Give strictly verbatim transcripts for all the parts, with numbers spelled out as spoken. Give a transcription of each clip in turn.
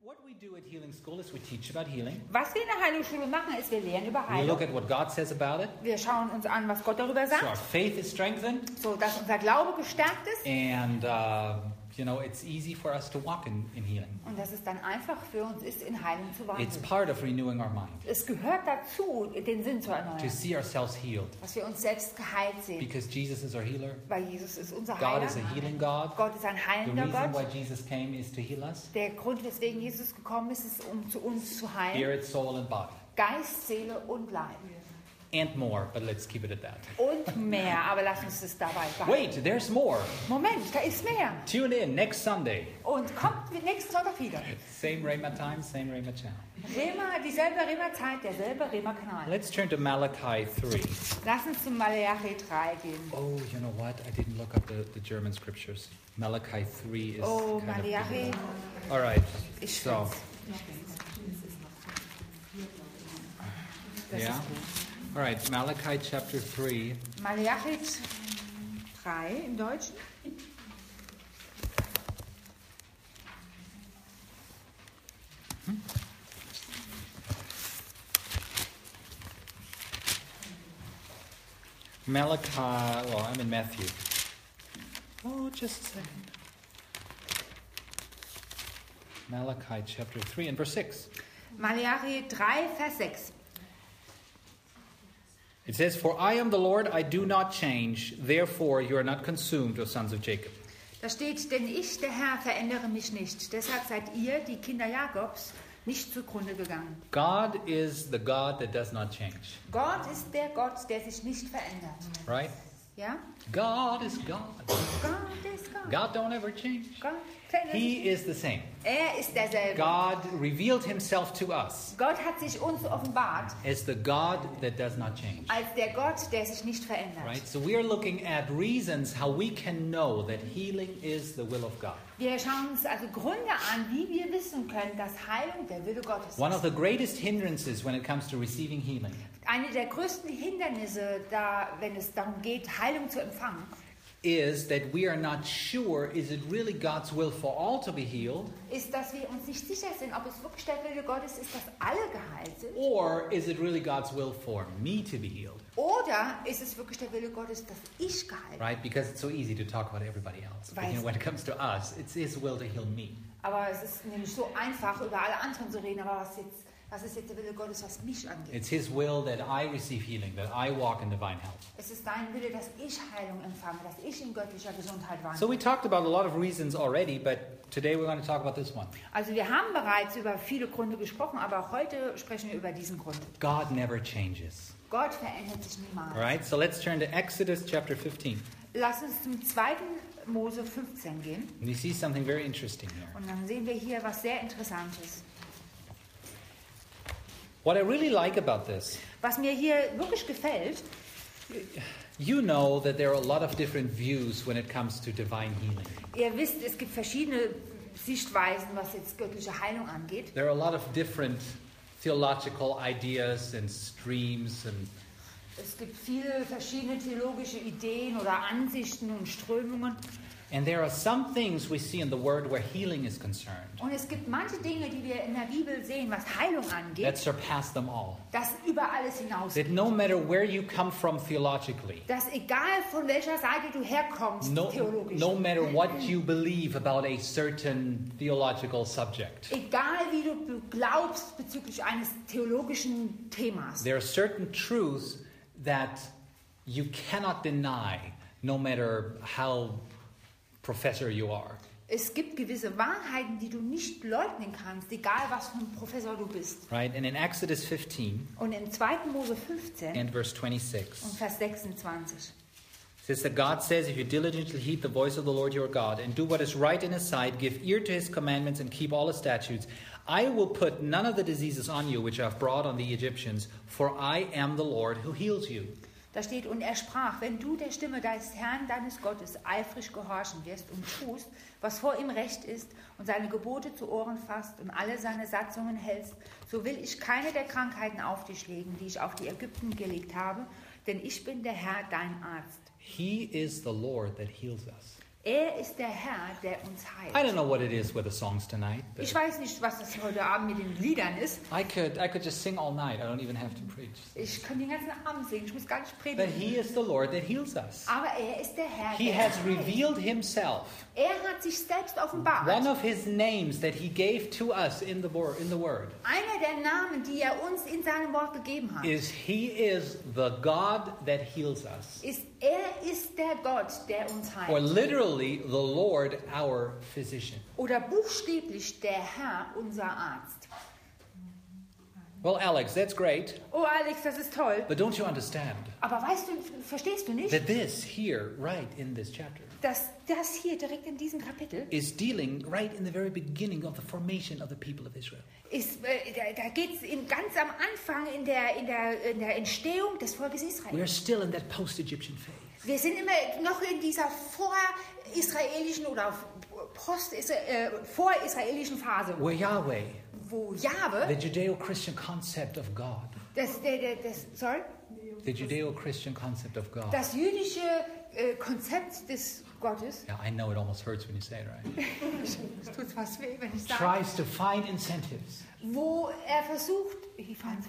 What we do at Healing School is we teach about healing. Was wir in der Heilungsschule machen, ist, wir lehren über We look Heilung. at what God says about it. Wir schauen uns an, was Gott darüber So our sagt, faith is strengthened, so dass unser Glaube gestärkt ist. and uh, you know it's easy for us to walk in, in healing. Und dass es dann einfach für uns ist, in Heilung zu It's wandeln. part of renewing our mind Es gehört dazu, den Sinn zu to erneuern, see ourselves healed, dass wir uns selbst geheilt sehen. because Jesus is our healer. Weil Jesus ist unser God Heiler. is a healing God. Gott ist ein The heilender reason why Gott. Jesus came is to heal us, Der Grund, weswegen Jesus gekommen ist, ist, um zu uns zu heilen. spirit, soul, and body, Geist, Seele und Leib. and more. But let's keep it at that. Und mehr, aber lass uns es dabei behalten. Wait, there's more. Moment, da ist mehr. Tune in next Sunday. Und kommt nächsten Sonntag wieder. Same Rhema time, same Rhema channel. Rema, dieselbe Rema-Zeit, derselbe Rema-Kanal. Let's turn to Malachi three. Lass uns zum Malachi drei gehen. Oh, you know what? I didn't look up the, the German scriptures. Malachi three is Oh, kind of Malachi. All right. Ich So, schwitze. Das yeah. ist gut. All right, Malachi chapter three. Malachi drei im Deutschen. Malachi, well, I'm in Matthew. Oh, just a second. Malachi chapter three and verse six. Malachi drei, Vers sechs. It says, "For I am the Lord, I do not change. Therefore you are not consumed, O sons of Jacob." Da steht, denn ich, der Herr, verändere mich nicht. Deshalb seid ihr, die Kinder Jakobs, nicht zugrunde gegangen. God is the God that does not change. Gott ist der Gott, der sich nicht verändert. Right? Ja? God is God. Gott ist Gott. God don't ever change. Gott verändert sich He nicht. is the same. Er ist derselbe. God revealed himself to us Gott hat sich uns offenbart as the God that does not change. als der Gott, der sich nicht verändert. Right? So we are looking at reasons how we can know that healing is the will of God. Wir schauen uns also Gründe an, wie wir wissen können, dass Heilung der Wille Gottes One of ist. the greatest hindrances when it comes to receiving healing Eine der größten Hindernisse, da, wenn es darum geht, Heilung zu empfangen, is that we are not sure, is it really God's will for all to be healed, ist, dass wir uns nicht sicher sind, ob es wirklich der Wille Gottes ist, dass alle geheilt sind. or is it really God's will for me to be healed? Oder ist es wirklich der Wille Gottes, dass ich geheilt bin? Right? Because it's so easy to talk about everybody else. But you know, when it comes to us, it's His will to heal me. Aber es ist nämlich so einfach, über alle anderen zu reden. Aber was, jetzt, was ist jetzt der Wille Gottes, was mich angeht? It's His will that I receive healing, that I walk in divine health. Es ist dein Wille, dass ich Heilung empfange, dass ich in göttlicher Gesundheit So wandle. we talked about a lot of reasons already, but today we're going to talk about this one. Also wir haben bereits über viele Gründe gesprochen, aber heute sprechen wir über diesen Grund. God never changes. Gott verändert sich niemals. All right, so let's turn to Exodus chapter fifteen. Lass uns zum zweiten Mose fünfzehn gehen. And you see something very interesting here. Und dann sehen wir hier was sehr Interessantes. What I really like about this, Was mir hier wirklich gefällt, you know that there are a lot of different views when it comes to divine healing. ihr wisst, es gibt verschiedene Sichtweisen, was jetzt göttliche Heilung angeht. There are a lot of different theological ideas and streams and Es gibt viele verschiedene theologische Ideen oder Ansichten und Strömungen. and there are some things we see in the word where healing is concerned Und es gibt manche Dinge, die wir in der Bibel sehen, was Heilung that angeht, surpass them all. das über alles hinausgeht. That no matter where you come from theologically, Dass egal von welcher Seite du herkommst, no, theologisch, no matter what you believe about a certain theological subject, egal wie du glaubst bezüglich eines theologischen Themas, there are certain truths that you cannot deny no matter how professor you are. es gibt gewisse Wahrheiten, die du nicht leugnen kannst, egal was für ein Professor du bist. Right? And in Exodus fifteen Und im zweiten Mose fünfzehn and verse und twenty-six, Vers sechsundzwanzig. it says that God says, if you diligently heed the voice of the Lord your God and do what is right in His sight, give ear to His commandments and keep all His statutes, I will put none of the diseases on you which I have brought on the Egyptians, for I am the Lord who heals you. Da steht, und er sprach, wenn du der Stimme deines Herrn, deines Gottes, eifrig gehorchen wirst und tust, was vor ihm recht ist und seine Gebote zu Ohren fasst und alle seine Satzungen hältst, so will ich keine der Krankheiten auf dich legen, die ich auf die Ägypten gelegt habe, denn ich bin der Herr, dein Arzt. He is the Lord that heals us. Er ist der Herr, der uns I heilt. don't know what it is with the songs tonight, but Ich weiß nicht, was das heute Abend mit den Liedern ist. I could I could just sing all night. I don't even have to preach. Ich kann den ganzen Abend singen, ich muss gar nicht But predigen. he is the Lord that heals us. Aber er ist der Herr, He der has uns heilt. revealed himself. Er hat sich selbst offenbart. One of his names that he gave to us in the word in the word Einer der Namen, die er uns in seinem Wort gegeben hat, is he is the God that heals us. ist, er ist der Gott, der uns Or heilt. literally the Lord our physician. Oder buchstäblich der Herr, unser Arzt. Well, Alex, that's great, Oh Alex, das ist toll. but don't you understand Aber weißt du, verstehst du nicht, that this here, right in this chapter, dass das hier direkt in diesem Kapitel is dealing right in the very beginning of the formation of the people of Israel. ist, äh, da, da geht es ganz am Anfang in der, in, der, in der Entstehung des Volkes We Israel. are still in that post-Egyptian phase. Wir sind immer noch in dieser vor-israelischen oder post äh, vor-israelischen Phase, Where Yahweh, wo the Jahwe, Judeo-Christian concept of God, das, der, der, das, sorry, the Judeo-Christian concept of God. das jüdische äh, Konzept des Gottes, Yeah, I know it almost hurts when you say it, right? es tut fast weh, wenn ich sage, Tries to find incentives. wo er versucht, ich fand's,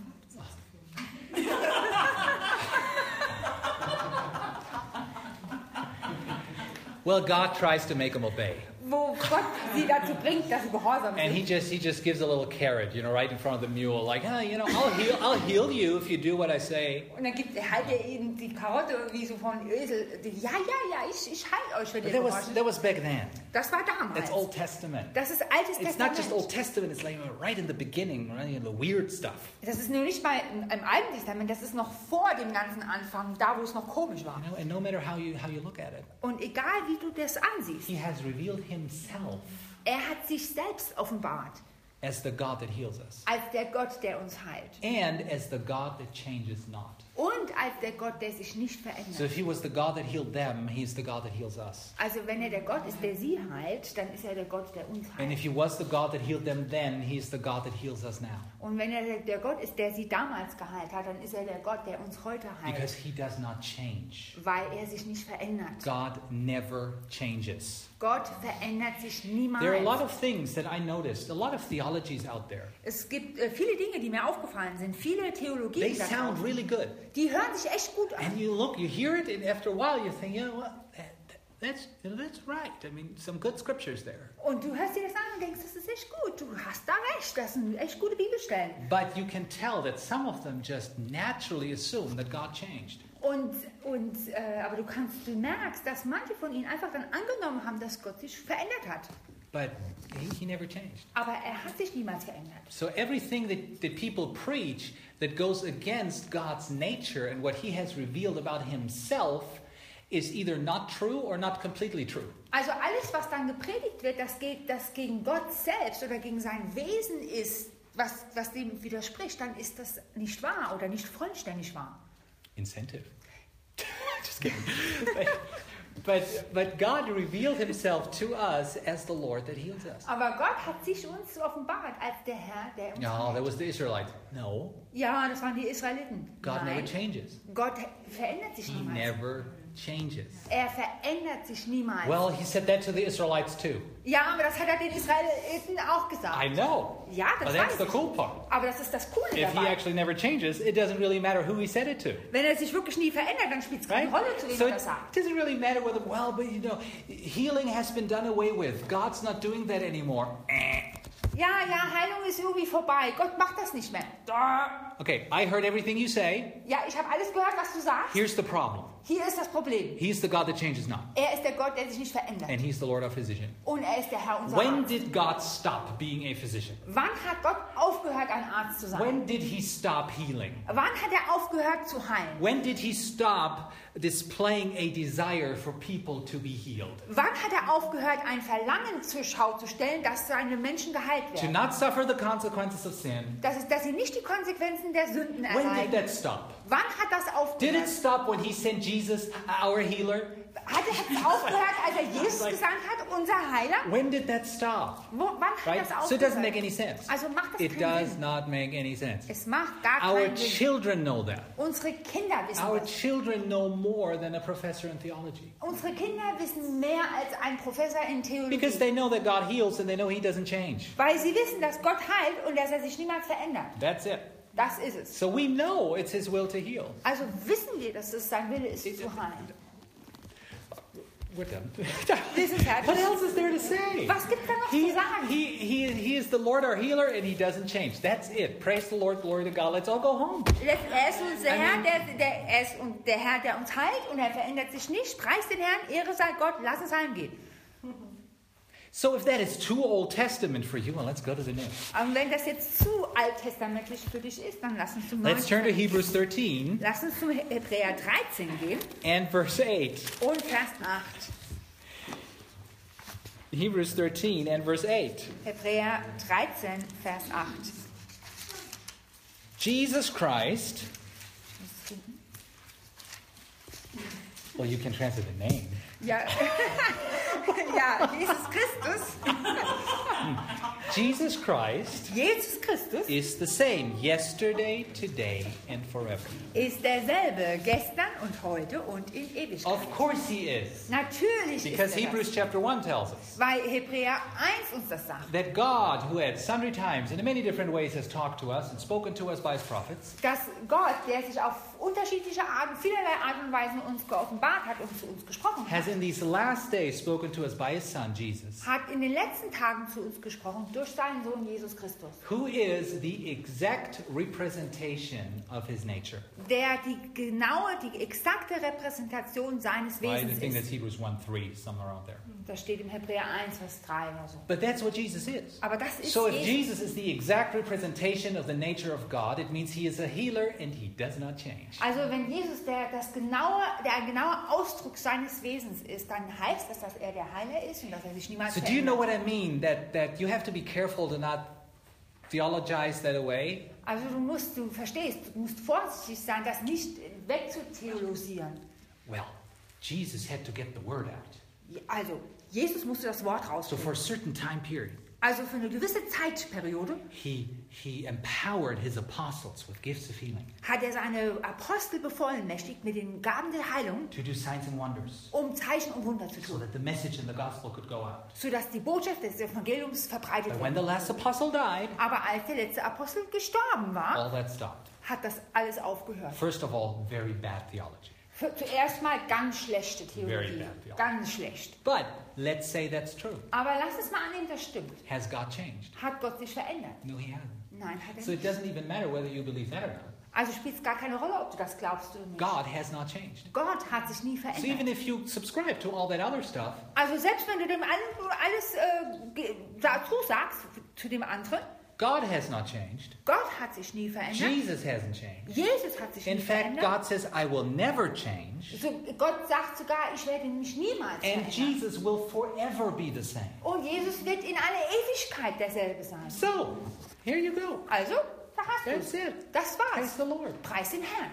Well, God tries to make them obey. wo Gott sie dazu bringt, dass sie gehorsam And he sind. just he just gives a little carrot, you know, right in front of the mule, like, ah, you know, I'll heal I'll heal you if you do what I say. Und dann gibt er halt er ihnen die Karotte wie so von Ösel. Die, ja, ja, ja, ich, ich heile euch, wenn But ihr that was gehorcht. that was back then. Das war damals. That's Old Testament. Das ist Altes It's not just Testament. Old Testament, it's like right in the beginning, right, you know, the weird stuff. Das ist nur nicht mal im, im Alten Testament, das ist noch vor dem ganzen Anfang, da wo es noch komisch war. You know, and no matter how you how you look at it, Und egal wie du das ansiehst, he has revealed himself er hat sich selbst offenbart as the God that heals us. als der Gott, der uns heilt. And as the God that changes not. Und als der Gott, der sich nicht So verändert. if he was the God that healed them, he's the God that heals us. Also wenn er der Gott ist, der sie heilt, dann ist er der Gott, der uns And heilt. if he was the God that healed them then, he's the God that heals us now. Und wenn er der- der Gott ist, der sie damals geheilt hat, dann ist er der Gott, der uns heute Because heilt. he does not change. Weil er sich nicht verändert. God never changes. Gott verändert sich There are a lot niemals. of things that I noticed, a lot of theologies out there. Es gibt äh, viele Dinge, die mir aufgefallen sind, viele They Theologien, da sound draußen. really good. Die hören sich echt gut And an. you look, you hear it, and after a while you think, you know what, that, that- that's, you know, that's right. I mean, some good scriptures there. Und du hörst dir das an und denkst, das ist echt gut. Du hast da recht, das sind echt gute Bibelstellen. But you can tell that some of them just naturally assume that God changed. Und, und, äh, aber du kannst, du merkst, dass manche von ihnen einfach dann angenommen haben, dass Gott sich verändert hat. But he, he never changed. Aber er hat sich niemals verändert. So everything that, that people preach that goes against God's nature and what he has revealed about himself is either not true or not completely true. Also alles, was dann gepredigt wird, das, geht, das gegen Gott selbst oder gegen sein Wesen ist, was, was dem widerspricht, dann ist das nicht wahr oder nicht vollständig wahr. Incentive. Just kidding. But, but, but God revealed himself to us as the Lord that heals us. Aber Gott hat sich uns offenbart als der Herr, der uns No, that heilt. was the Israelites. No, Ja, das waren die Israeliten. God never Nein, changes. Gott verändert sich He niemals. never changes. Er verändert sich niemals. Well, he said that to the Israelites too. Ja, aber das hat er den Israeliten auch gesagt. I know. Ja, das But that's weiß the ich. cool part. Aber das ist das Coole If he dabei. actually never changes, it doesn't really matter who he said it to. Wenn er sich wirklich nie verändert, dann spielt es keine Right? Rolle, zu wem So er it das sagt. doesn't really matter whether, well, but you know, healing has been done away with. God's not doing that anymore. Ja, ja, Heilung ist irgendwie vorbei. Gott macht das nicht mehr. Da. Okay, I heard everything you say. Ja, ich habe alles gehört, was du sagst. Here's the problem. Hier ist das Problem. He's the God that changes not. Er ist der Gott, der sich nicht verändert. And he's the Lord of physician. Und er ist der Herr unser When Arzt. did God stop being a physician? Wann hat Gott aufgehört, ein Arzt zu sein? When did he stop healing? Wann hat er aufgehört zu heilen? When did he stop displaying a desire for people to be healed? Wann hat er aufgehört, ein Verlangen zur Schau zu stellen, dass seine Menschen geheilt To werden? not suffer the consequences of sin? Das ist, dass sie nicht die Konsequenzen der Sünden When did erleiden. that stop? Wann hat das Did it aufgehört? stop when he sent Jesus our healer? Hat es aufgehört, als er Jesus Like- gesandt hat, unser Heiler? When did that stop? Wo, wann hat Right? das So it aufgehört? doesn't make any sense. Also macht das It keinen does Sinn. not make any sense. Es macht gar Our keinen Sinn. children know that. Unsere Kinder wissen Our das. children know more than a professor in theology. Unsere Kinder wissen mehr als ein Professor in Theologie. Because they know that God heals and they know He doesn't change. Weil sie wissen, dass Gott heilt und dass er sich niemals verändert. That's it. Das ist es. So we know it's His will to heal. Also wissen wir, dass es sein Wille ist, zu heilen. We're done. Wir sind fertig. What else is there to say? Was gibt's da noch He, zu sagen? he, he, he is the Lord our healer and He doesn't change. That's it. Praise the Lord, glory to God. Let's all go home. Er ist unser I Herr, mean- der, der, er ist und der Herr, der uns heilt und er verändert sich nicht. Preis den Herrn, Ehre sei Gott, lass uns heimgehen. So if that is too Old Testament for you, well, let's go to the New. Und wenn das jetzt zu alttestamentlich für dich ist, dann lass uns zum Neuen Let's turn to Testament. Hebrews thirteen Lass uns zum Hebräer dreizehn gehen and verse eight. und Vers acht. Hebrews thirteen and verse eight. Hebräer dreizehn, Vers acht. Jesus Christ, well, you can translate the name. Ja, ja, Jesus Christus, Jesus Christ Jesus Christus is the same yesterday, today, and forever. ist derselbe gestern und heute und in Ewigkeit. Of course He is. Natürlich Because ist er Hebrews das, chapter one tells us weil Hebräer eins uns das sagt. that God, who at sundry times and in many different ways has talked to us and spoken to us by His prophets, Dass Gott, der sich auf unterschiedliche Arten, vielerlei Art und Weisen uns geoffenbart hat und zu uns gesprochen has hat, in these last days spoken to us by His Son, Jesus, hat in den letzten Tagen zu uns gesprochen durch seinen Sohn Jesus Christus, who is the exact representation of His nature. der die genaue, die exakte Repräsentation seines Right? I Wesens think that's ist. Hebrews one three, somewhere around there. Das steht im Hebräer eins, Vers drei oder so. But that's what Jesus is. Aber das ist So if Jesus. Jesus is the exact representation of the nature of God, it means He is a healer and He does not change. Also wenn Jesus der, das genaue, der ein genauer Ausdruck seines Wesens ist, dann heißt das, dass er der Heiler ist und dass er sich niemals So do you know verändert. what I mean? That, that you have to be careful to not theologize that away. Also du musst, du verstehst, du musst vorsichtig sein, das nicht wegzutheolosieren. Well, Jesus had to get the word out. Also Jesus musste das Wort So rausbringen. for a certain time period, Also für eine gewisse Zeitperiode he, he empowered His apostles with gifts of healing hat er seine Apostel bevollmächtigt mit den Gaben der Heilung, to do signs and wonders um Zeichen und Wunder zu so tun, that the message in the gospel could go out. sodass die Botschaft des Evangeliums verbreitet But when wird. the last apostle died, Aber als der letzte Apostel gestorben war, all that stopped. hat das alles aufgehört. First of all, very bad theology. Für, zuerst mal ganz schlechte Very Theologie. bad theology. Ganz schlecht. But let's say that's true. Aber lass es mal annehmen, das stimmt. Has God changed? Hat Gott sich verändert? No, He hasn't. Nein, hat er So it nicht. doesn't even matter whether you believe that or not. Also spielt es gar keine Rolle, ob du das glaubst oder nicht. God has not changed. Gott hat sich nie So even verändert. if you subscribe to all that other stuff, Also selbst wenn du dem allen alles äh, ge- dazu sagst, zu dem anderen, God has not changed. Gott hat sich nie verändert. Jesus hasn't changed. Jesus hat sich In nie fact, verändert. God says, I will never change. So, Gott sagt sogar, ich werde mich niemals And verändern. Jesus will forever be the same. Und Jesus wird in alle Ewigkeit derselbe sein. So, here you go. Also, da hast That's du it. Das Praise war's. the Lord. Preis den Herrn.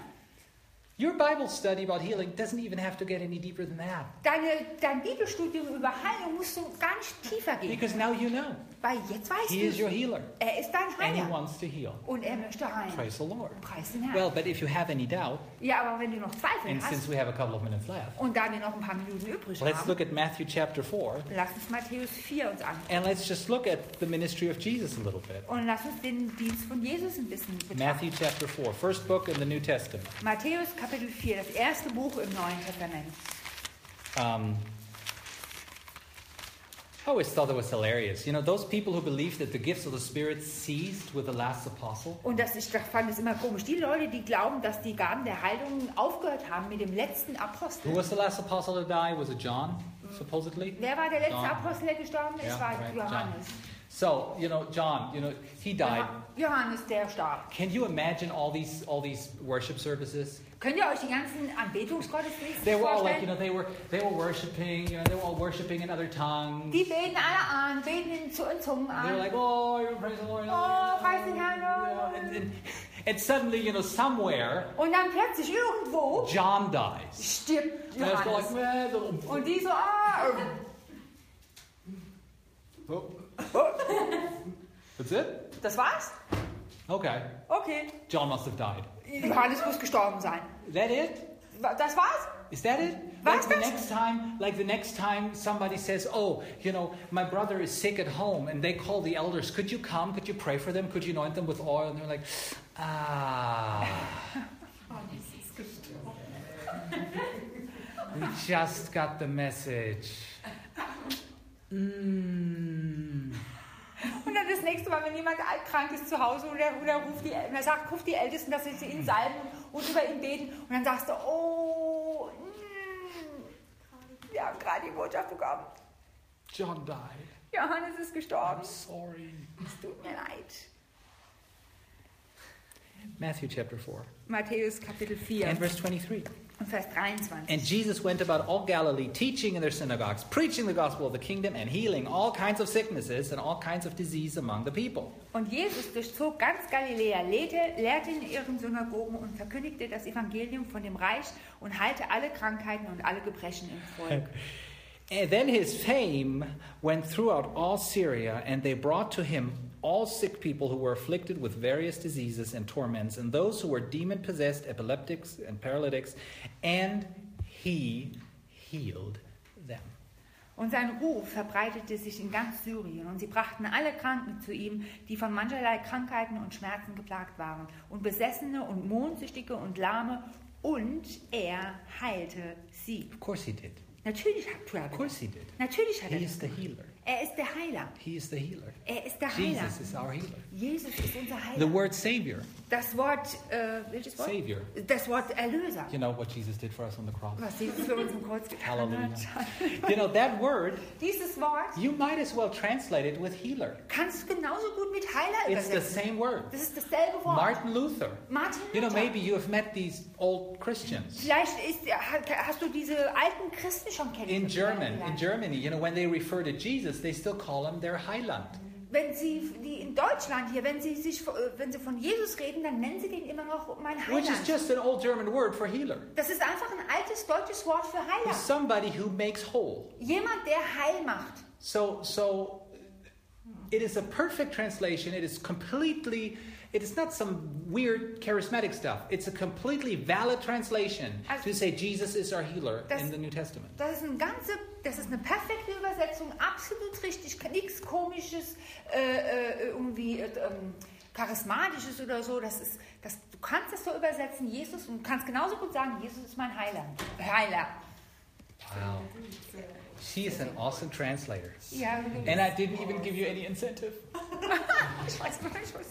Your Bible study about healing doesn't even have to get any deeper than that. Deine, dein Bibelstudium über Heilung musst du gar nicht tiefer gehen. Because now you know. Weil jetzt weißt He is your du, healer. er ist dein And He Heiler. wants to heal. Und er möchte heilen. Praise the Lord. Preis den Herrn. Well, but if you have any doubt, Ja, aber wenn du noch Zweifel and hast since we have a couple of minutes left, und da wir noch ein paar Minuten übrig let's haben, look at Matthew chapter four. lass uns Matthäus vier uns an. And let's just look at the ministry of Jesus a little bit. Und lass uns den Dienst von Jesus ein bisschen betrachten. Matthew chapter four, first book in the New Testament. Matthäus Kapitel vier, das erste Buch im Neuen Testament. Um, I always thought that was hilarious. You know, those people who believe that the gifts of the Spirit ceased with the last apostle. Und das, ich fand es immer komisch. Die Leute, die glauben, dass die Gaben der Heilung aufgehört haben mit dem letzten Who Apostel. was the last apostle to die? Was it John, supposedly? Wer war der letzte John. Apostel, der gestorben ist? Yeah, war right, Johannes. So, you know, John, you know, he died. Johannes, der starb. Can you imagine all these all these worship services? Könnt ihr euch die ganzen Anbetungsgottesdienste They were all like, you know, vorstellen? they were they were worshiping, you know, they were all worshiping in other tongues. Die beten alle an, beten in, Zu- in Zungen They were an. like, oh, you praise the Lord. Oh, preis den Herrn, Yeah, oh. And, and, And suddenly, you know, somewhere, Und dann plötzlich irgendwo John dies. stirbt And it's Johannes. like, eh, the- Und die so, ah, oh. That's it? das war's? Okay. Okay. John must have died. Johannes muss gestorben sein. Is that it? Das war's? Is that it? Was Like the das? next time, like the next time somebody says, "Oh, you know, my brother is sick at home," and they call the elders, "Could you come? Could you pray for them? Could you anoint them with oil?" And they're like, "Ah, we just got the message." Mm. Und dann das nächste Mal, wenn jemand krank ist zu Hause oder, oder ruft die, er sagt, ruft die Ältesten, dass sie ihn salben und über ihn beten. Und dann sagst du, oh, mm, wir haben gerade die Botschaft bekommen. John died. Johannes ist gestorben. I'm sorry. Es tut mir leid. Matthew chapter four Matthäus Kapitel vier and verse twenty-three. und Vers dreiundzwanzig. And Jesus went about all Galilee, teaching in their synagogues, preaching the gospel of the kingdom, and healing all kinds of sicknesses and all kinds of disease among the people. Und Jesus durchzog ganz Galiläa, lehrte, lehrte in ihren Synagogen und verkündigte das Evangelium von dem Reich und heilte alle Krankheiten und alle Gebrechen im Volk. And then his fame went throughout all Syria, and they brought to him all sick people who were afflicted with various diseases and torments, and those who were demon-possessed, epileptics, and paralytics, and he healed them. Und sein Ruf verbreitete sich in ganz Syrien, und sie brachten alle Kranken zu ihm, die von mancherlei Krankheiten und Schmerzen geplagt waren, und Besessene und Mondsüchtige und Lahme, und er heilte sie. Of course he did. Natürlich hat er Of das. course he did. Natürlich hat er He is das. the healer. Er ist der Heiler. He is the healer. Er ist der Heiler. Jesus is our healer. Jesus ist unser The Heiler. word Savior. Das Wort, äh, welches Wort? Savior. Das Wort Erlöser. You know what Jesus did for us on the cross. Was Jesus für uns im Kreuz getan Hallelujah. hat. You know, that word, Dieses Wort you might as well translate it with healer. kannst du genauso gut mit Heiler It's the übersetzen. same word. Das ist dasselbe Wort. Martin Luther. Martin You know, Luther. maybe you have met these old Christians. Vielleicht ist, hast du diese alten Christen schon In German, in kennengelernt. Germany, you know, when they refer to Jesus, they still call him their Heiland. Wenn sie die in Deutschland hier, wenn sie sich, wenn sie von Jesus reden, dann nennen sie den immer noch mein Which is Heiland. just an old German word for healer. Das ist einfach ein altes deutsches Wort für Heiler. He's somebody who makes whole. Jemand, der heil macht. So, so it is a perfect translation. It is completely, it is not some weird charismatic stuff. It's a completely valid translation to say Jesus is our healer Das- in the New Testament. Das ist, eine ganze, das ist eine perfekte Übersetzung, absolut richtig, nichts Komisches, äh, äh, irgendwie äh, ähm, Charismatisches oder so. Das ist, das, du kannst das so übersetzen, Jesus, und kannst genauso gut sagen, Jesus ist mein Heiler. Heiler. Wow. She is an awesome translator. Ja, And I didn't even give you any incentive. ich weiß gar nicht, was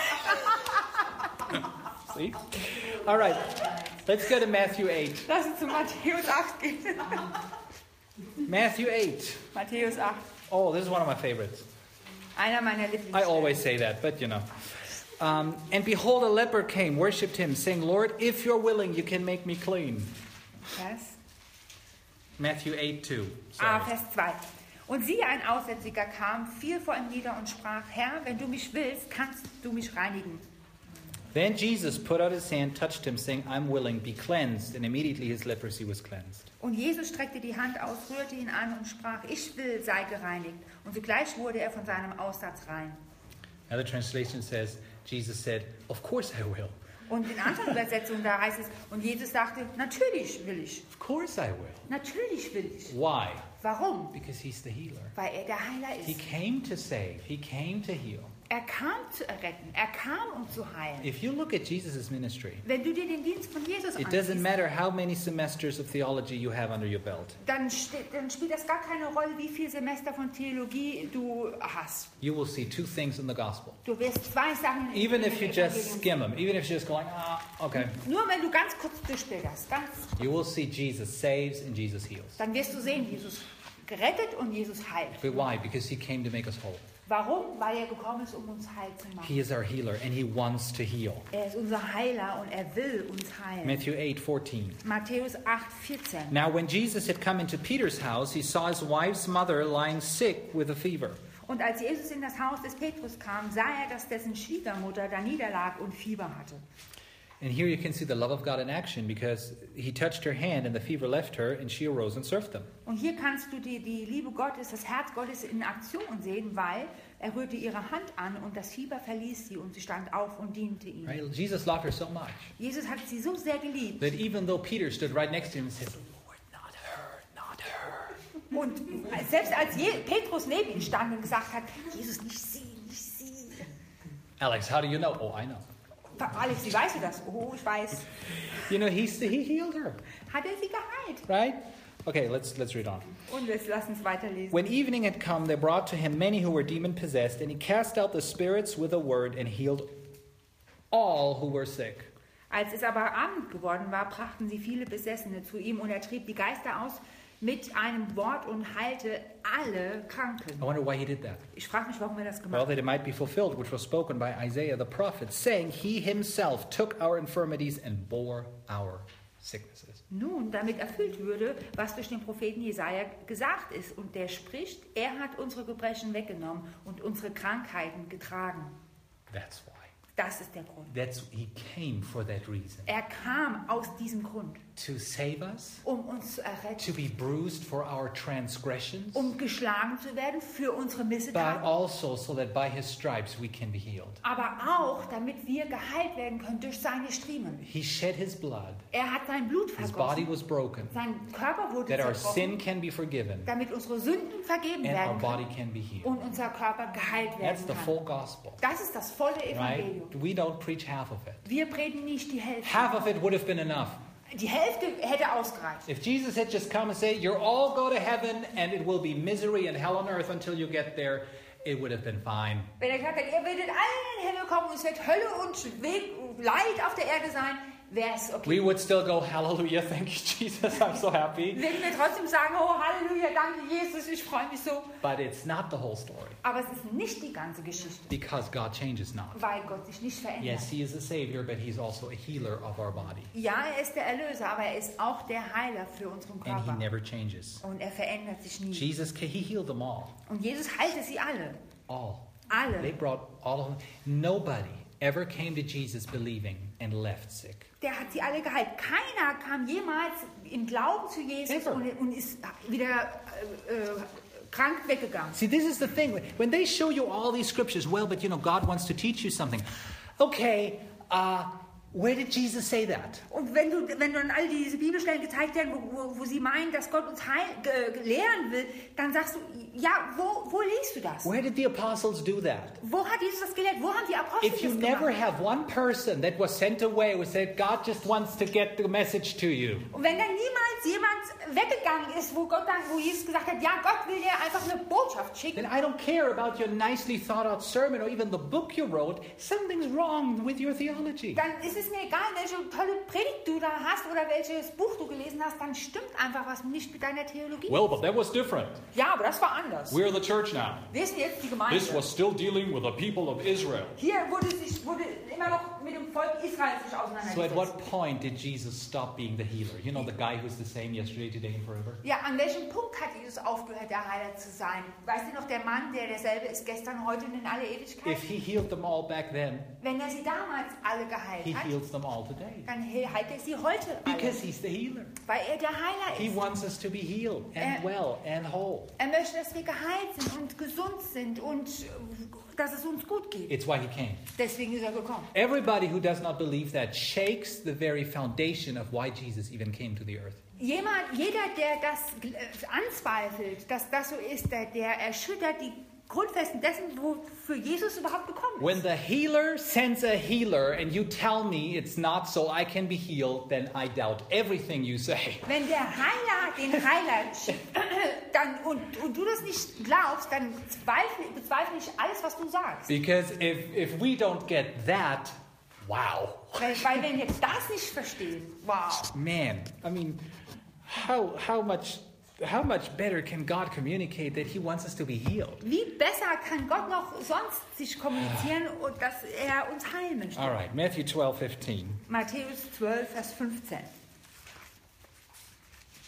See? All right. Let's go to Matthew eight. Lass uns zu Matthäus acht gehen. Matthew eight. Matthäus acht. Oh, this is one of my favorites. Einer meiner I Lieblings. always say that, but you know. Um, and behold, a leper came, worshipped him, saying, Lord, if you're willing, you can make me clean. Vers? Matthew eight two. Ah, Sorry. Vers zwei. Und siehe, ein Aussätziger kam, fiel vor ihm nieder und sprach, Herr, wenn du mich willst, kannst du mich reinigen. Then Jesus put out his hand, touched him, saying, I'm willing, be cleansed. And immediately his leprosy was cleansed. Und Jesus streckte die Hand aus, rührte ihn an und sprach, ich will, sei gereinigt. Und sogleich wurde er von seinem Aussatz rein. Another translation says, Jesus said, of course I will. Und in anderen Übersetzungen, da heißt es, und Jesus sagte, natürlich will ich, Of course I will. natürlich will ich. Why? Warum? Because he's the healer. Weil er der Heiler He ist. came to save. He came to heal. Er kam zu erretten, er kam, um zu heilen. If you look at Jesus' ministry, Wenn du dir den Dienst von Jesus it doesn't ansiehst, matter how many semesters of theology you have under your belt. dann, ste- dann spielt das gar keine Rolle, wie viele Semester von Theologie du hast. You will see two things in the gospel. Du wirst zwei Sachen in Even in if you dem just Evangelium skim them, even if you're just going, ah, okay. Nur wenn du ganz kurz durchblätterst, ganz, You will see Jesus saves and Jesus heals. dann wirst du sehen, Jesus gerettet und Jesus heilt. But why? Because he came to make us whole. Warum? Weil er gekommen ist, um uns heil zu machen. He is our healer and he wants to heal. Er ist unser Heiler und er will uns heilen. Matthew eight fourteen. Matthäus acht vierzehn. Now when Jesus had come into Peter's house, he saw his wife's mother lying sick with a fever. Und als Jesus in das Haus des Petrus kam, sah er, dass dessen Schwiegermutter da niederlag und Fieber hatte. And here you can see the love of God in action, because he touched her hand and the fever left her and she arose and served them. Und hier kannst du die, die Liebe Gottes, das Herz Gottes in Aktion sehen, weil er rührte ihre Hand an und das Fieber verließ sie und sie stand auf und diente ihm. Right? Jesus loved her so much Jesus hat sie so sehr geliebt. that even though Peter stood right next to him and said, Lord, not her, not her. Und selbst als Je- Petrus neben ihm stand und gesagt hat, Jesus, nicht sie, nicht sie. Alex, how do you know? Oh, I know. Alex, wie weißt du das? Oh, ich weiß. You know, he, he healed her, Hat er sie geheilt? right? Okay, let's let's read on. Und jetzt lass uns weiterlesen. When evening had come, they brought to him many who were demon-possessed, and he cast out the spirits with a word and healed all who were sick. Als es aber Abend geworden war, brachten sie viele Besessene zu ihm und er trieb die Geister aus mit einem Wort und heilte alle Kranken. I wonder why he did that. Ich frage mich, warum er das Well, gemacht hat. that it might be fulfilled, which was spoken by Isaiah the prophet, saying, He himself took our infirmities and bore our sicknesses. Nun, damit erfüllt würde, was durch den Propheten Jesaja gesagt ist. Und der spricht, er hat unsere Gebrechen weggenommen und unsere Krankheiten getragen. That's why. Das ist der Grund. That's he came for that reason. Er kam aus diesem Grund, To save us, um uns zu erretten, to be bruised for our transgressions, um geschlagen zu werden für unsere but Missetaten, also so that by his stripes we can be healed. aber auch, damit wir geheilt werden können durch seine Striemen. He shed his blood. Er hat sein Blut His body vergossen, was broken, sein Körper wurde that our zerbrochen, sin can be forgiven damit unsere Sünden vergeben and our werden body können can be healed. und unser Körper geheilt That's werden the kann. full gospel, Das ist das volle Evangelium. right? We don't preach half of it. Wir predigen nicht die Hälfte. Half of it would have been enough. Die Hälfte hätte ausgereicht. If Jesus had just come and said, you're all go to heaven and it will be misery and hell on earth until you get there, it would have been fine. Wenn er gesagt hat, ihr werdet alle in den Himmel kommen und es wird Hölle und Weg- Leid auf der Erde sein, wäre es okay. We would still go, hallelujah, thank you, Jesus, I'm so happy. Würden wir trotzdem sagen, oh Halleluja, danke Jesus, ich freue mich so. But it's not the whole story, Aber es ist nicht die ganze Geschichte, because God changes not. weil Gott sich nicht verändert. Yes, he is a savior, but he's also a healer of our body. Ja, er ist der Erlöser, aber er ist auch der Heiler für unseren And he Körper. never changes. Und er verändert sich nie. Jesus, he healed them all. Und Jesus heilte sie alle. All. They Alle. brought all of them. Nobody ever came to Jesus believing and left sick. Der hat sie alle geheilt. Keiner kam jemals im Glauben zu Jesus Ever. und, und ist wieder äh, äh, krank weggegangen. See, this is the thing. When they show you all these scriptures, well, but you know, God wants to teach you something. Okay, uh, where did Jesus say that? Und wenn du, wenn du dann all diese Bibelstellen gezeigt werden, wo, wo, wo sie meinen, dass Gott uns heil, ge, lehren will, dann sagst du, ja, wo, wo liest du das? Where did the apostles do that? Wo hat Jesus das gelehrt? Wo haben die Apostel If you das never gemacht? have one person that was sent away who said, God just wants to get the message to you, Und wenn dann niemals jemand weggegangen ist, wo Gott dann, wo Jesus gesagt hat, ja, Gott will dir einfach eine Botschaft schicken, then I don't care about your nicely thought out sermon or even the book you wrote. Something's wrong with your theology. dann ist es mir egal, welche tolle Predigt du da hast oder welches Buch du gelesen hast, dann stimmt einfach was nicht mit deiner Theologie. Well, but that was different. Ja, aber das war anders. We're the church now. Wir sind jetzt die Gemeinde. This was still dealing with the people of Israel. Hier wurde sich wurde immer noch mit dem Volk Israel sich So at auseinandergesetzt. what point did Jesus stop being the healer? You know, the guy who's the same yesterday, today, and forever? Ja, an welchem Punkt hat Jesus aufgehört, der Heiler zu sein? Weißt du noch, der Mann, der derselbe ist gestern, heute und in alle Ewigkeit? If he healed them all back then, Wenn er sie damals alle geheilt he hat, heals them all today. dann heilt er sie heute alle, Because he's the healer. weil er der Heiler He ist. wants us to be healed and Äh. well and whole. Er möchte, dass wir geheilt sind und gesund sind und äh, dass es uns gut geht. It's why he came. Deswegen ist er gekommen. Everybody who does not believe that shakes the very foundation of why Jesus even came to the earth. Jemand, jeder, der das äh, anzweifelt, dass das so ist, der, der erschüttert die Grundfesten dessen, wofür Jesus überhaupt gekommen ist. When the healer sends a healer and you tell me it's not so I can be healed, then I doubt everything you say. Wenn der Heiler den Heiler schickt dann, und, und du das nicht glaubst, dann zweifle, bezweifle ich alles, was du sagst. Because if, if we don't get that, wow. Weil, weil wenn wir das nicht verstehen, wow. Man, I mean, how, how much... How much better can God communicate that he wants us to be healed? Wie besser kann Gott noch sonst sich kommunizieren, und dass er uns heilen möchte? All right, Matthew twelve fifteen. Matthäus zwölf, Vers fünfzehn.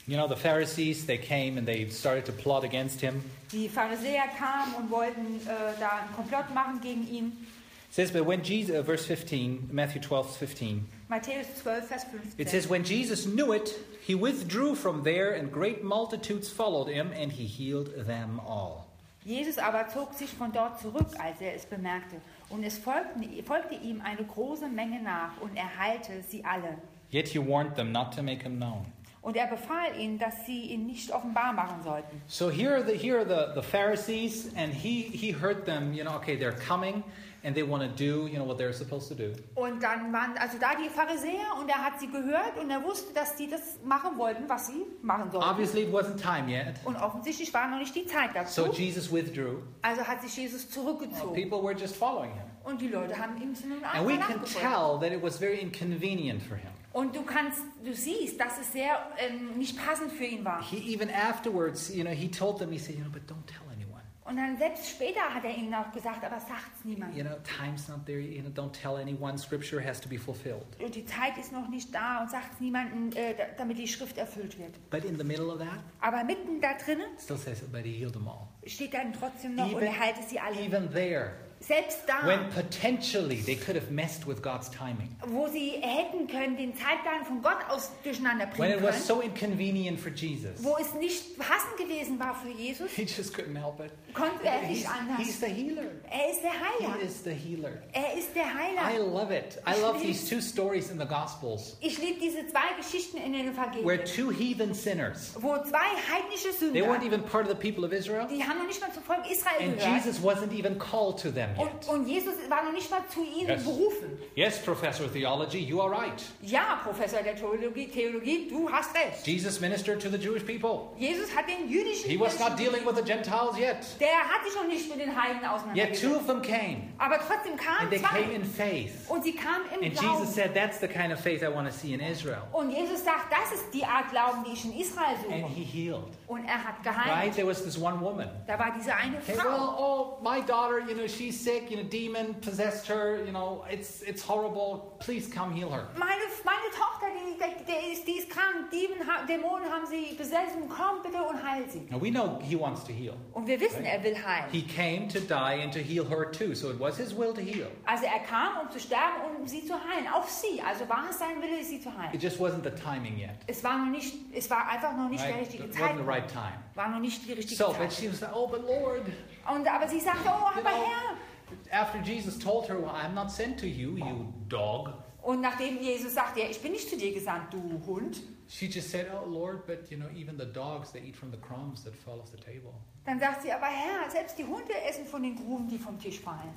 You know, the Pharisees, they came and they started to plot against him. Die Pharisäer kamen und wollten äh, da einen Komplott machen gegen ihn. It says, but when Jesus, uh, verse fifteen, Matthew twelve, fifteen. Matthäus zwölf, Vers fünfzehn. It says, when Jesus knew it, he withdrew from there, and great multitudes followed him, and he healed them all. Jesus aber zog sich von dort zurück, als er es bemerkte. Und es folgten, folgte ihm eine große Menge nach, und er heilte sie alle. Yet he warned them not to make him known. Und er befahl ihnen, dass sie ihn nicht offenbar machen sollten. So here are the here are the, the Pharisees, and he he heard them, you know, okay, they're coming, and they want to do, you know, what they're supposed to do. Und dann waren also da die Pharisäer, und er hat sie gehört, und er wusste, dass die das machen wollten, was sie machen sollten. Obviously, it wasn't time yet. Und offensichtlich war noch nicht die Zeit dazu. So Jesus withdrew. Also hat sich Jesus zurückgezogen. People were just following him. Und die Leute haben ihm zu einem And we anderen can nachgefolgt. tell that it was very inconvenient for him. Und du kannst, du siehst, dass es sehr ähm, nicht passend für ihn war. He even afterwards, you know, he told them, he said, you know, but don't tell anyone. Und dann selbst später hat er ihnen auch gesagt, aber sagt's You niemandem. know, time's not there, you know, don't tell anyone. Scripture has to be fulfilled. Und die Zeit ist noch nicht da, und sagt's niemandem, äh, da- damit die Schrift erfüllt wird. But in the middle of that, Aber mitten da drinnen it still says, but he healed them all. steht dann trotzdem noch, und Even, er heilte sie alle. even there, Selbst da, when potentially they could have messed with God's timing. wo sie hätten können, den Zeitplan von Gott aus durcheinander When bringen it was können, so inconvenient for Jesus, wo es nicht passend gewesen war für Jesus, he just couldn't help it. konnte er He's, nicht anders. he's the healer. Er ist der He Heiler. is the healer. Er ist der I Heiler. love it. I love these two stories in the Gospels Ich liebe diese zwei Geschichten in den where Evangelien, two heathen sinners, wo zwei heidnische they weren't Sünder, even part of the people of Israel, die haben noch nicht mal zum Volk Israel and gehört. Jesus wasn't even called to them Und, yet. und Jesus war noch nicht mal zu ihnen Yes. berufen. Yes, Professor of Theology, you are right. Ja, Professor der Theologie, Theologie, du hast recht. Jesus ministered to the Jewish people. Jesus hat den jüdischen He was not Menschen, dealing with the Gentiles yet. der hat sich noch nicht mit den Heiden Yet two auseinandergesetzt. of them came, Aber trotzdem kamen and they came zwei. in faith. Und sie kamen im And Glauben. Jesus said, that's the kind of faith I want to see in Israel. Und Jesus sagt, das ist die Art Glauben, die ich in Israel And suche. he healed. Und er hat Right? geheilt. There was this one woman. Da war diese eine Okay, Frau. well, oh, my daughter, you know, she's sick, you know, demon possessed her, you know, it's it's horrible. Please come heal her. Meine, meine Tochter, die, die, die, ist, die ist krank. Dämonen, ha- Dämonen haben sie besessen. Komm bitte und heil sie. Now we know he wants to heal. Und wir wissen, er will heilen. He came to die and to heal her too, so it was his will to heal. Also er kam, um zu sterben und um sie zu heilen. Auch sie. Also war es sein Wille, sie zu heilen. It just wasn't the timing yet. Es war noch nicht, es war einfach noch nicht der Right? richtige It wasn't the Zeitpunkt. right time. War noch nicht die richtige So, but Zeit. she was like, oh, but Lord, Und aber sie sagte, oh, you aber know, Herr. after Jesus told her, well, I'm not sent to you, you dog. Und nachdem Jesus sagte, ja, ich bin nicht zu dir gesandt, du Hund, She just said, oh, Lord, but, you know, even the dogs, they eat from the crumbs that fall off the table. dann sagt sie, aber Herr, selbst die Hunde essen von den Gruben, die vom Tisch fallen.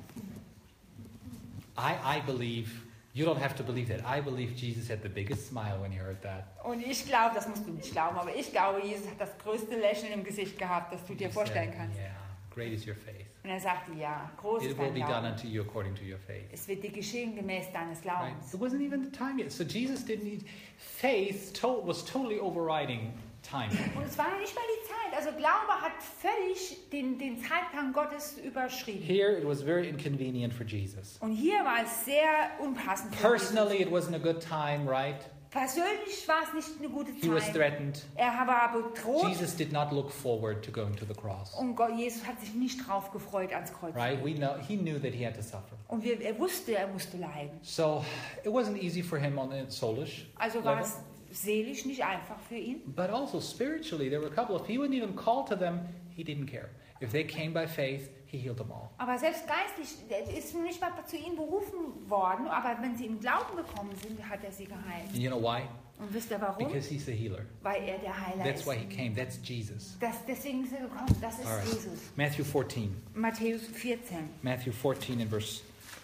I, I believe, you don't have to believe that. I believe Jesus had the biggest smile when he heard that. Und ich glaube, das musst du nicht glauben, aber ich glaube, Jesus hat das größte Lächeln im Gesicht gehabt, das du dir He vorstellen said, kannst. yeah, great is your faith. Und er sagte, ja, groß It ist will dein be done Glaube. unto you according to your faith. Es wird dir geschehen gemäß deines Right? Glaubens. It wasn't even the time yet. So Jesus didn't need, faith to, was totally overriding time. Und es war noch nicht mal die Zeit. Also Glaube hat völlig den, den Zeitplan Gottes überschrieben. Here it was very inconvenient for Jesus. Und hier war es sehr unpassend. für Personally, it wasn't a good time, right? Jesus. Persönlich war es nicht eine gute He was Zeit. threatened. Er war bedroht. Jesus did not look forward to going to the cross. Und Gott, Jesus hat sich nicht drauf gefreut ans Kreuz. Right? We know he knew that he had to suffer. Und wir, er wusste, er musste leiden. So it wasn't easy for him on the soulish Also war level. es seelisch nicht einfach für ihn. But also spiritually, there were a couple of, he wouldn't even call to them, he didn't care. If they came by faith, he healed them all. Aber selbst geistlich er ist nicht mal zu ihnen berufen worden. Aber wenn sie im Glauben gekommen sind, hat er sie geheilt. And you know why? Und wisst ihr warum? Because he's the healer. Weil er der Heiler That's ist. why he came. That's Jesus. Das, deswegen ist er gekommen. Das ist All right. Jesus. Matthew fourteen. Matthäus vierzehn. Matthew fourteen in verse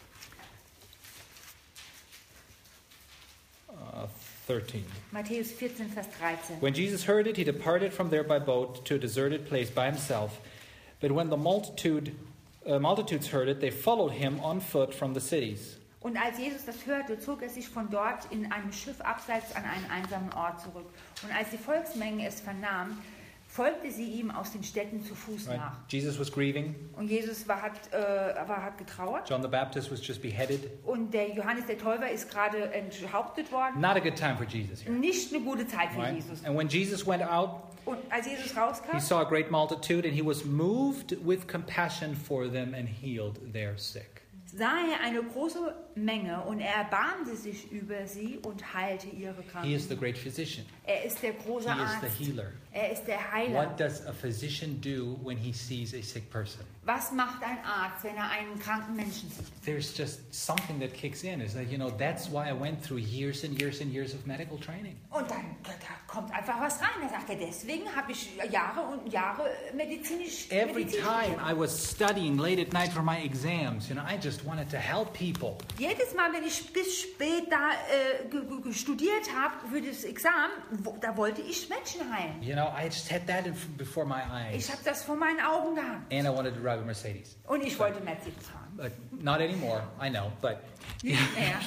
uh, thirteen. Matthäus vierzehn, Vers dreizehn. When Jesus heard it, he departed from there by boat to a deserted place by himself. But when the multitude, uh, multitudes heard it, they followed him on foot from the cities. Und als Jesus das hörte, zog er sich von dort in einem Schiff abseits an einen einsamen Ort zurück. Und als die Volksmengen es vernahmen, folgte sie ihm aus den Städten zu Fuß Right? nach. Jesus was grieving. Und Jesus war, hat, äh, war, hat getrauert. John the Baptist was just beheaded. Und der Johannes der Täufer ist gerade enthauptet worden. Not a good time for Jesus here. Nicht eine gute Zeit für Right? Jesus. And when Jesus went out, Und als Jesus he rauskam, saw a great multitude, and he was moved with compassion for them and healed their sick. sah er eine große Menge und er erbarmte sich über sie und heilte ihre He Kranken. is the great physician. Er ist der große He is Arzt. the healer. Er ist der Heiler. What does a physician do when he sees a sick person? Was macht ein Arzt, wenn er einen kranken Menschen sieht? There's just something that kicks in. It's like, you know, that's why I went through years and years and years of medical training. Und dann da kommt einfach was rein. Da sagt er, deswegen habe ich Jahre und Jahre medizinisch Every medizinisch time gelernt. I was studying late at night for my exams, you know, I just wanted to help people. Jedes Mal, wenn ich bis spät da äh, ge- ge- studiert habe für das Examen, wo, da wollte ich Menschen heilen. You know, I just had that in, before my Ich eyes. habe das vor meinen Augen gehabt. And I wanted to drive a Mercedes. Und ich wollte Mercedes fahren. But not anymore, I know, but... Ja.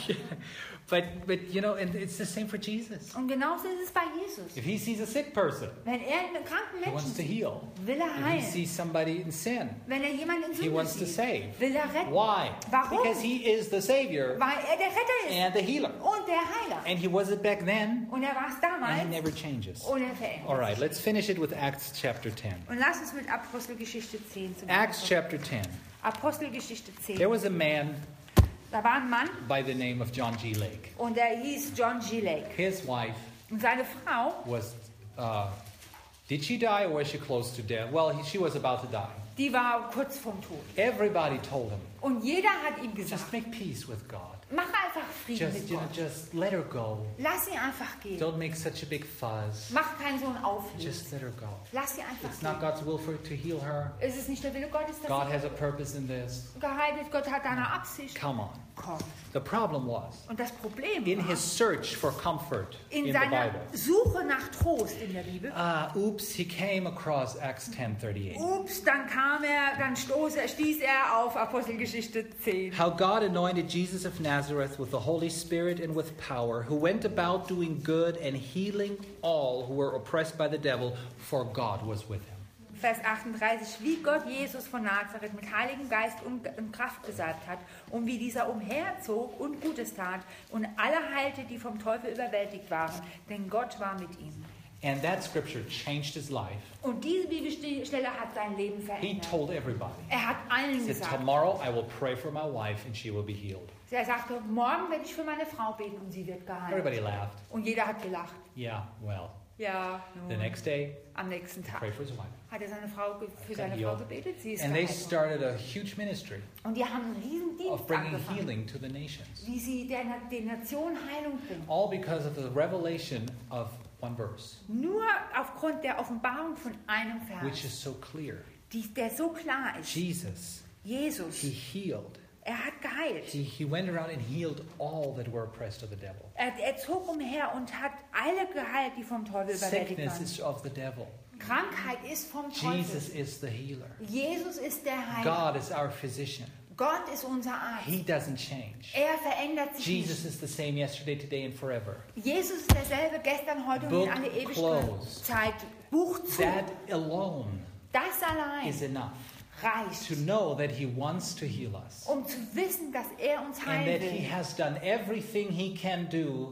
But, but, you know, and it's the same for Jesus. Und genauso ist es bei Jesus. If he sees a sick person, Wenn er einen kranken he wants Menschen to sieht, heal. will er If he heilen. sees somebody in sin, Wenn er jemanden in he Sünde wants to sieht, save. will er retten. Why? Warum? Because he is the Savior Weil er der Retter ist and the healer. und der Heiler. And he was it back then, Und er war es and he damals never changes. und er verändert All right, sich. let's finish it with Acts chapter ten. Und lass uns mit Apostelgeschichte zehn zum Acts Ende kommen. chapter ten. Apostelgeschichte There zehn. was a man Da war ein Mann by the name of John G. Lake. und der hieß John G. Lake. His wife Und seine Frau, was, uh, did she die or was she close to death? Well, he, she was about to die. die war kurz vorm Tod. Everybody told him, Und jeder hat ihm just gesagt, make peace with God. mach einfach Frieden Just, mit you know, Gott. just let her go. Lass sie einfach gehen. Don't make such a big fuss. Mach keinen so einen Auflös. Just let her go. Lass sie einfach It's not gehen. God's will for to heal her. Es ist nicht der Wille Gottes, dass God sie has a purpose in this. geheilt wird. Gott hat da eine Absicht. Come on. Komm. The problem was, Und das Problem in war, his search for comfort in in the seiner Bible, Suche nach Trost in der Bibel, ah, oops, he came across Acts ten thirty-eight. ups, dann kam er, dann stoß er, stieß er auf Apostelgeschichte zehn. How God anointed Jesus of Nazareth with the Holy Spirit and with power, who went about doing good and healing all who were oppressed by the devil, for God was with him. Vers achtunddreißig, wie Gott Jesus von Nazareth mit Heiligem Geist und und Kraft gesalbt hat und wie dieser umherzog und Gutes tat und alle heilte, die vom Teufel überwältigt waren, denn Gott war mit ihm. And that scripture changed his life. Und diese Bibelstelle hat sein Leben He verändert. told everybody. Er hat allen He said, gesagt, tomorrow I will pray for my wife and she will be healed. er sagte, morgen werde ich für meine Frau beten und sie wird geheilt. Everybody laughed. Und jeder hat gelacht. Yeah, well, Ja, the nun, next day, am nächsten he Tag prayed for his wife. hat er seine Frau, ge- für Got seine Frau healed. gebetet. Sie ist And they geheilt worden. started a huge ministry Und die haben einen riesen of Dienst bringing angefangen, healing to the nations. wie sie der, Na- den Nationen Heilung bringen. All because of the revelation of one verse, Nur aufgrund der Offenbarung von einem which Vers, is so clear. die, der so klar ist. Jesus, Jesus, he healed. er hat geheilt. He, he went around and healed all that were oppressed of the devil. Er, er zog umher und hat alle geheilt, die vom Teufel überwältigt Sickness waren. is of the devil. Krankheit ist vom Teufel. Jesus is the healer. Jesus ist der Heiler. God is our physician. Gott ist unser Arzt. He doesn't change. Er verändert sich Jesus nicht. is the same yesterday, today, and forever. Jesus ist derselbe gestern, heute und in Book alle closed. Ewigkeit. Buch zu. That alone Das allein is enough reicht, to know that He wants to heal us. um zu wissen, dass er uns And heilen that He will. has done everything He can do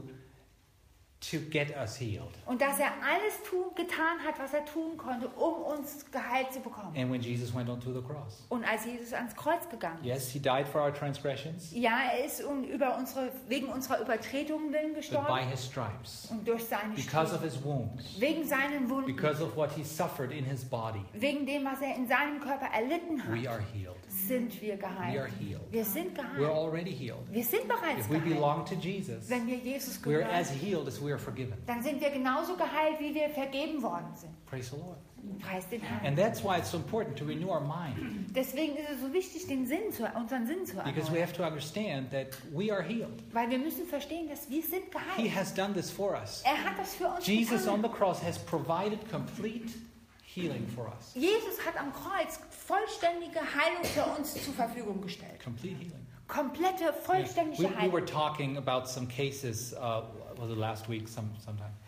to get us healed. Und dass er alles tun, getan hat, was er tun konnte, um uns geheilt zu bekommen. And when Jesus went onto the cross, Und als Jesus ans Kreuz gegangen ist. yes, He died for our transgressions, Ja, er ist un- über unsere, wegen unserer Übertretungen willen but by gestorben. His stripes, Und durch seine because of Striemen. His wounds, Wegen seinen Wunden. because of what He suffered in His body, Wegen dem, was er in seinem Körper erlitten hat. we are healed. Sind wir We are geheilt. healed. Wir sind We're geheilt. already healed. Wir sind bereits If we geheilt. belong to Jesus, Wenn wir Jesus we're as gehören, healed as we are forgiven. dann sind wir genauso geheilt, wie wir vergeben worden sind. Praise the Lord. Preis den Herrn. And that's why it's so important to renew our mind, Deswegen ist es so wichtig, den Sinn zu, unseren Sinn zu because we erneuern. have to understand that we are healed. Weil wir müssen verstehen, dass wir sind He geheilt. has done this for us. Er hat das für uns Jesus on getan. the cross has provided complete healing for us. Jesus hat am Kreuz vollständige Heilung für uns zur Verfügung gestellt. Complete healing. Komplette, We, vollständige we were Heilung. talking about some cases, uh, was it last week, some sometime,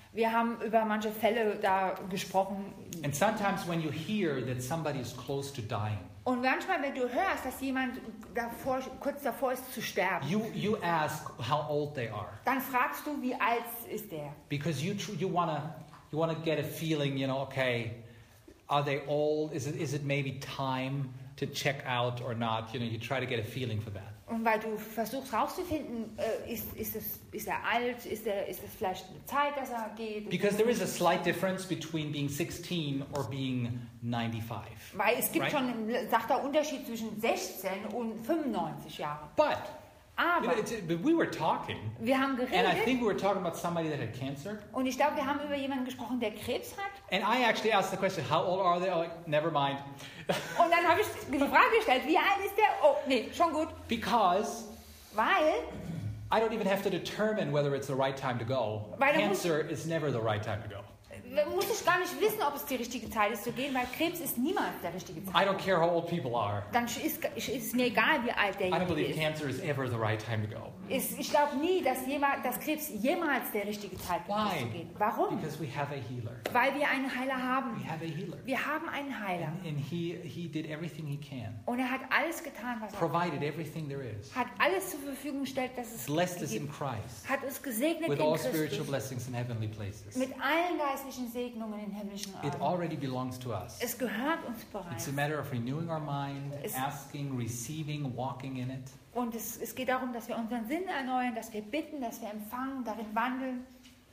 Wir haben über manche Fälle da gesprochen. And sometimes when you hear that somebody is close to dying, Und manchmal, wenn du hörst, dass jemand davor, kurz davor ist zu sterben, you, you ask how old they are. dann fragst du, wie alt ist der? Because you tr- you want to you want to get a feeling, you know, okay, are they old? Is it is it maybe time to check out or not? You know, you try to get a feeling for that. Und weil du versuchst rauszufinden, äh, ist, ist, es, ist er alt, ist, er, ist es vielleicht eine Zeit, dass er geht? Because there is a slight difference between being sixteen or being ninety-five. Weil es gibt right? schon einen sachter Unterschied zwischen sechzehn und fünfundneunzig Jahren. But, you Aber know, it's, but we were talking, wir haben and I geredet think we were talking about somebody that had cancer. und ich glaube, wir haben über jemanden gesprochen, der Krebs hat. And I actually asked the question, how old are they? I'm like, never mind. Und dann habe ich die Frage gestellt, wie alt ist der? Oh, nee, schon gut. Because Weil, I don't even have to determine whether it's the right time to go. Weil da muss- Cancer is never the right time to go. muss ich gar nicht wissen, ob es die richtige Zeit ist zu gehen, weil Krebs ist niemals der richtige I Zeit. don't care how old people are. Dann ist, ist es mir egal, wie alt I don't derjenige believe ist. cancer is ever the right time to go. ist ich glaube nie, dass, jemand, dass Krebs jemals der richtige Zeitpunkt ist Why? zu gehen. Warum? Because we have a healer. Weil wir einen Heiler We haben. have a healer. Wir haben einen Heiler. And, and he, he did everything he can. Und er hat alles getan, was er Provided everything there is. hat alles zur Verfügung gestellt, dass es Blessed us in gegeben Christ. hat uns gesegnet With in all spiritual Christus. blessings in heavenly places. Mit allen geistlichen Segnungen in himmlischen It Orten. already belongs to us. Es gehört uns It's bereits. a matter of renewing our mind, Es- asking, receiving, walking in it. Und es, es geht darum, dass wir unseren Sinn erneuern, dass wir bitten, dass wir empfangen, darin wandeln.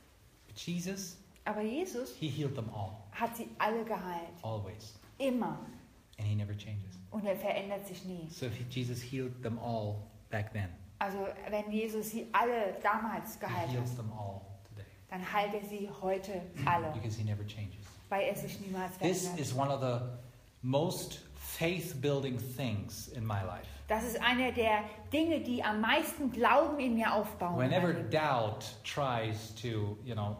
But Jesus, Aber Jesus he healed them all, hat sie alle geheilt. always. Immer. And he never changes. Und er verändert sich nie. So if he, Jesus healed them all back then, Also wenn Jesus sie alle damals he geheilt heals hat, them all today. dann heilt er sie heute alle, Because he never changes. weil er sich niemals This verändert. is one of the most faith-building things in my life. Das ist eine der Dinge, die am meisten Glauben in mir aufbauen. Whenever Also, doubt tries to, you know,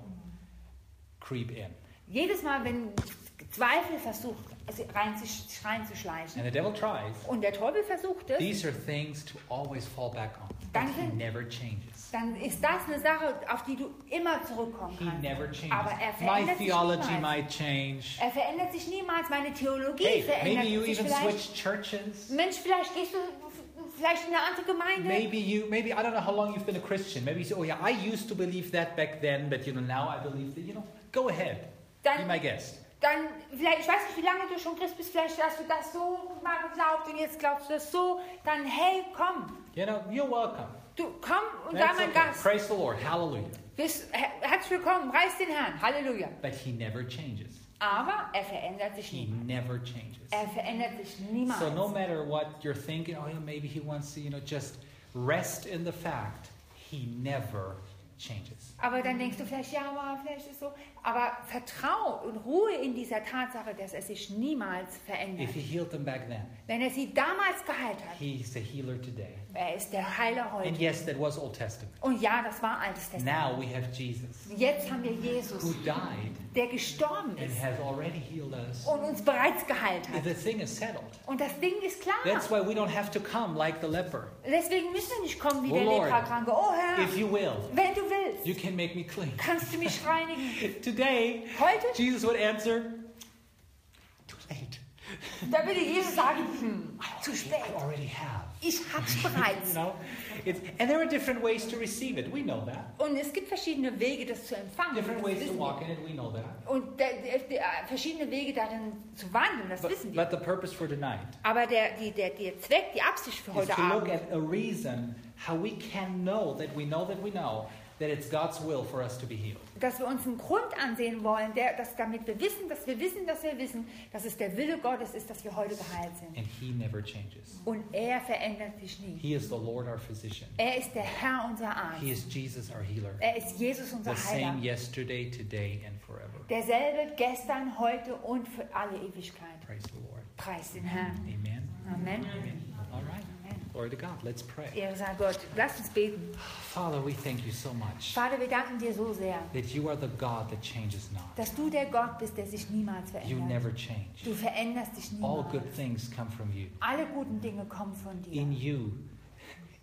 creep in. jedes Mal, wenn Zweifel versucht, also reinzusch- reinzuschleichen, And the devil tries. und der Teufel versucht es, These are things to always fall back on. But Danke. he never changes. dann ist das eine Sache, auf die du immer zurückkommen He kannst. never changes. Aber er My verändert sich theology niemals. might change. Er verändert sich niemals. Meine Theologie Hey, verändert maybe you sich even vielleicht. switch churches. Mensch, vielleicht gehst du vielleicht in eine andere Gemeinde. Maybe you, maybe, I don't know how long you've been a Christian. Maybe you say, oh yeah, I used to believe that back then, but you know, now I believe that, you know, go ahead. Be Dann, my guest. dann, vielleicht, ich weiß nicht, wie lange du schon Christ bist, vielleicht hast du das so mal geglaubt und jetzt glaubst du das so. Dann, hey, komm. You know, you're welcome. Du, komm und sei That's mein okay. Gast. Praise the Lord. Hallelujah. Bist, her herzlich willkommen, preis den Herrn. Halleluja. But he never changes. Aber er verändert sich He nie. never changes. Er verändert sich niemals. So no matter what you're thinking, oh yeah, maybe he wants to, you know, just rest in the fact he never changes. Aber dann denkst du vielleicht, ja, aber vielleicht ist es so. Aber vertrau und ruhe in dieser Tatsache, dass er sich niemals verändert. If he healed them back then, Wenn er sie damals geheilt hat, he's the healer today. er ist der Heiler And heute. yes, that was Old Testament. Und ja, das war Altes Testament. Now we have Jesus, Jetzt haben wir Jesus, who died der gestorben and ist has already healed us. und uns bereits geheilt hat. The thing is settled. Und das Ding ist klar. That's why we don't have to come like the leper. Deswegen müssen wir nicht kommen wie Oh der Lord, Leprakranke. Oh Herr, If you will, wenn du willst, you can make me clean. kannst du mich reinigen. Today, Heute, Jesus would answer, too late. da würde Jesus sagen, hm, zu I spät. already have. Ich hab's bereits. You know, it's, and there are different ways to receive it. We know that. Und es gibt verschiedene Wege, das zu empfangen. Different Das ways to wissen walk wir. in it. We know that. Und der, der, der, verschiedene Wege darin zu wandeln, das But, wissen wir. but the purpose for tonight Aber der, die, der, der Zweck, die Absicht für is heute to look Abend at a reason how we can know that we know that we know that it's God's will for us to be healed. dass wir uns einen Grund ansehen wollen, der, dass damit wir wissen, dass wir wissen, dass wir wissen, dass es der Wille Gottes ist, dass wir heute geheilt sind. And He never changes. Und er verändert sich nie. He is the Lord, our physician. Er ist der Herr, unser Arzt. He is Jesus, our healer. Er ist Jesus, unser The Heiler. same yesterday, today, and forever. Derselbe gestern, heute und für alle Ewigkeit. Praise the Lord. Preis den Herrn. Amen. Amen. Amen. All right. Amen. Glory to God. Let's pray. Ehre sei Gott. Lass uns beten. Father, we thank you so much Vater, wir danken dir so sehr, that you are the God that changes not. dass du der Gott bist, der sich niemals You verändert. never change. Du veränderst dich All niemals. good things come from you. Alle guten Dinge kommen von dir. In you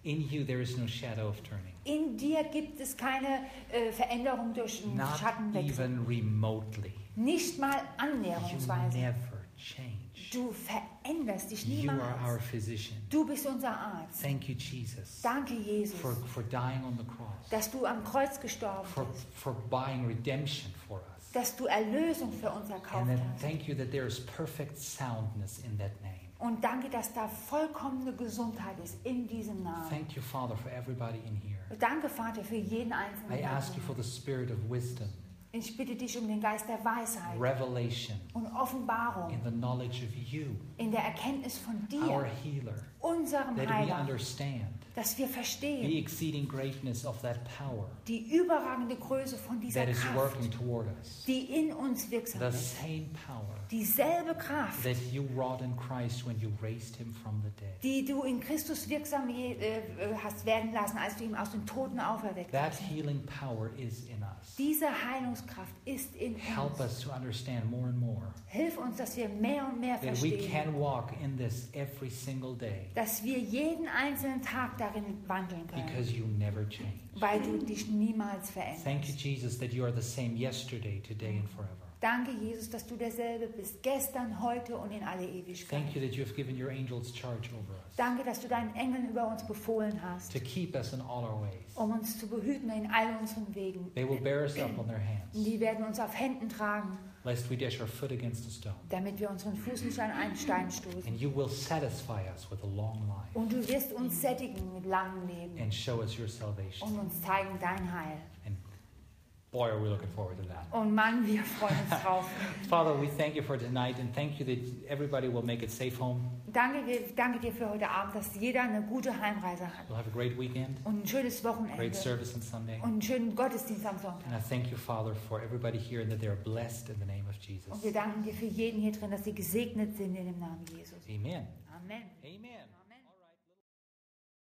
In you there is no shadow of turning. In dir gibt es keine äh, Veränderung durch einen Not Schattenwechsel. even remotely. Nicht mal You annäherungsweise. never change. Du veränderst dich You are our niemals. physician. Du bist unser Arzt. Thank you, Jesus, Danke, Jesus, for, for dying on the cross, dass du am Kreuz gestorben for, bist, for buying redemption for us. dass du Erlösung für uns erkauft And then hast. thank you that there is perfect soundness in that name. Und danke, dass da vollkommene Gesundheit ist in diesem Namen. Thank you, Father, for everybody in here. Danke, Vater, für jeden Einzelnen. I ask you for the spirit of wisdom, Ich bitte dich um den Geist der Weisheit revelation, und Offenbarung in the knowledge of you, in der Erkenntnis von our dir, healer, unserem that we Heiler, understand dass wir the verstehen exceeding greatness of that power die überragende Größe von dieser that is Kraft, working toward us. die in uns wirksam The ist. same power Dieselbe Kraft, that you wrought in Christ when you raised him from the dead. die du in Christus wirksam äh, hast werden lassen, als du ihn aus den Toten auferweckt That hast. healing power is in us. Diese Heilungskraft ist in Help uns. us to understand more and more Hilf uns, dass wir mehr und mehr that we verstehen, can walk in this every single day dass wir jeden einzelnen Tag darin wandeln können, because you never change. weil du dich niemals Thank you, veränderst. Jesus, that you are the same yesterday, today, and forever. Danke, Jesus, dass du derselbe bist, gestern, heute und in alle Ewigkeit. Thank you that you have given your angels charge over us Danke, dass du deinen Engeln über uns befohlen hast, to keep us in all our ways. um uns zu behüten in all unseren Wegen. They will bear us up on their hands, Die werden uns auf Händen tragen, lest we dash our foot against a stone. damit wir unseren Fuß nicht an einen Stein stoßen. And you will satisfy us with a long life Und du wirst uns sättigen mit langem Leben and show us your salvation. und uns zeigen dein Heil. And boy, are we looking forward to that. Und Mann, wir freuen uns drauf. Father, we thank you for tonight and thank you that everybody will make it safe home. Danke, wir- danke dir für heute Abend, dass jeder eine gute Heimreise hat. We'll have a great weekend, Und ein schönes great Wochenende. service on Sunday. Und einen schönen Gottesdienst am Sonntag. And I thank you, Father, for everybody here and that they are blessed in the name of Jesus. Und wir danken dir für jeden hier drin, dass sie gesegnet sind in dem Namen Jesus. Amen. Amen. Amen.